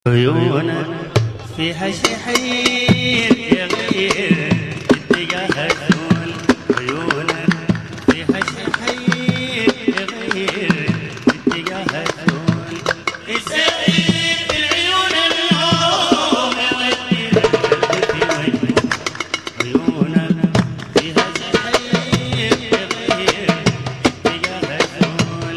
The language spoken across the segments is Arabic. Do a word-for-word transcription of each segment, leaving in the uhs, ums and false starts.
عيونك فيها شي حير يغير اتجاه الزول. عيونك فيها شي حير يغير اتجاه الزول. السعيد العيون اليوم يودي قلبي في وجهه. عيونك فيها شي حير يغير اتجاه الزول.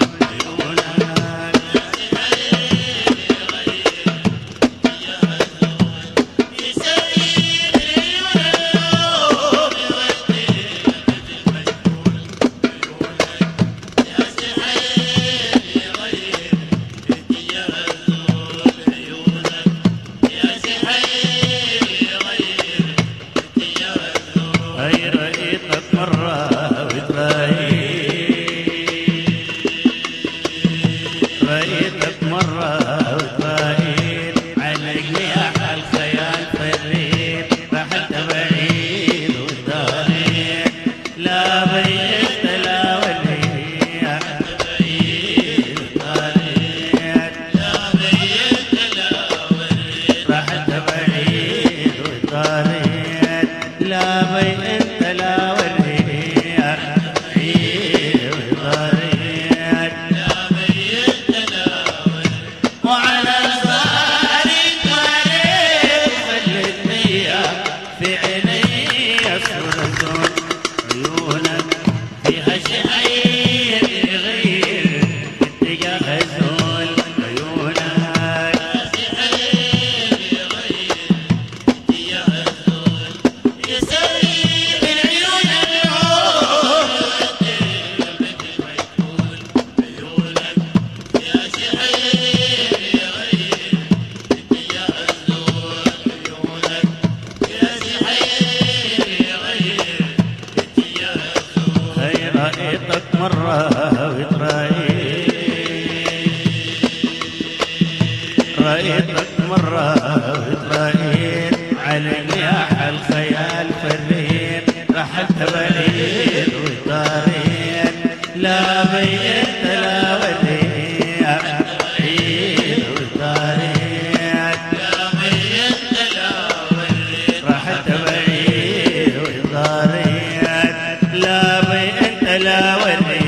هاي رأيتك مرة وترايد، رأيتك مرة وترايد على جناح الخيال فريد. رحلت بعيد وداريت لا بيت لا وليت. بعيد وداريت لا بيت لا وليت. رحلت بعيد وداريت لا بيت لا وليت. بعيد وداريت لا بيت لا وليت. وعلى صارت طريق خلتني في عيني صورة. عيونك فيها شي حير يغير اتجاه الزول. عيونك شي حير يغير اتجاه الزول. يا سيد العيون اليوم يودي قلبي مجهول. عيونك فيها شي حير يغير اتجاه الزول. عيونك فيها شي حير يغير اتجاه الزول. هاي رأيتك مرة وترايد، رأيتك مرة وترايد على جناح الخيال فريد. رحلت بعيد وداريت لا بيت لا وليت. بعيد وداريت لا بيت لا وليت. رحلت بعيد وداريت لا بيت لا وليت.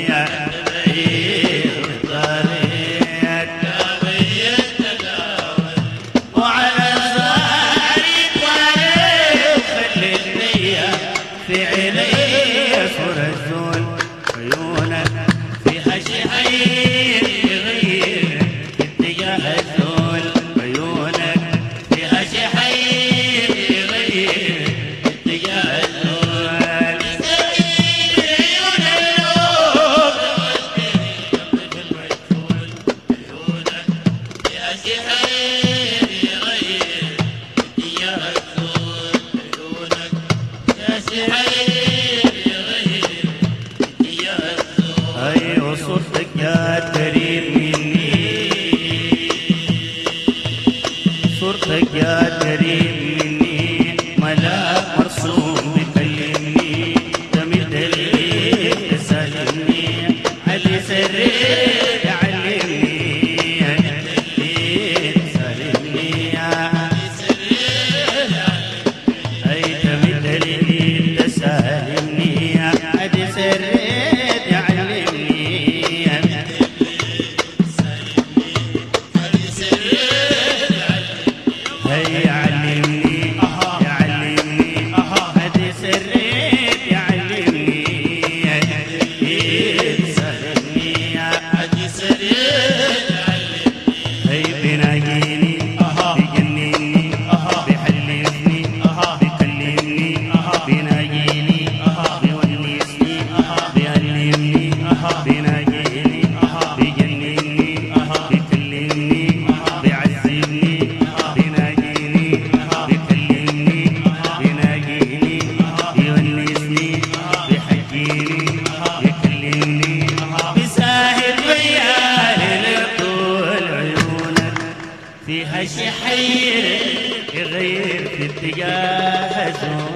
بعيد وداريت لا بيت لا وليت. وعلى صارت طريق خلتني في عيني صورة الزول. عيونك فيها شي حير يغير اتجاه الزول. عيونك فيها شي حير يغير اتجاه الزول. سعيد العيون اليوم يودي قلبي المجهول. عيونك فيها شي حير يغير اتجاه الزول. عيونك فيها شي حير يغير اتجاه الزول. هاي وصورتك يا قريب مني، صورتك يا قريب مني. ملاك مرسوم بكلمني تمد لي تسلمني. علي سريت علمني تسلمني. علي سريت هاي تمد لي تسلمني. علي سريت علمني هي علمني يعلمني. هدي سريت يعلمني يسلمني. هدي سريت يعلمني. هي بناجيني بيجنني بيحلفني بيكلمني. بيناجيني بيونسني بيعلمني. بيناجيني بيجنني بيكلمني بيعذبني. بيناجيني بيكلمني بيناجيني بيونسني بيحكيني بيكلمني. بيساهر بيا للطول. عيونك فيها شي حير يغير في اتجاه الزول.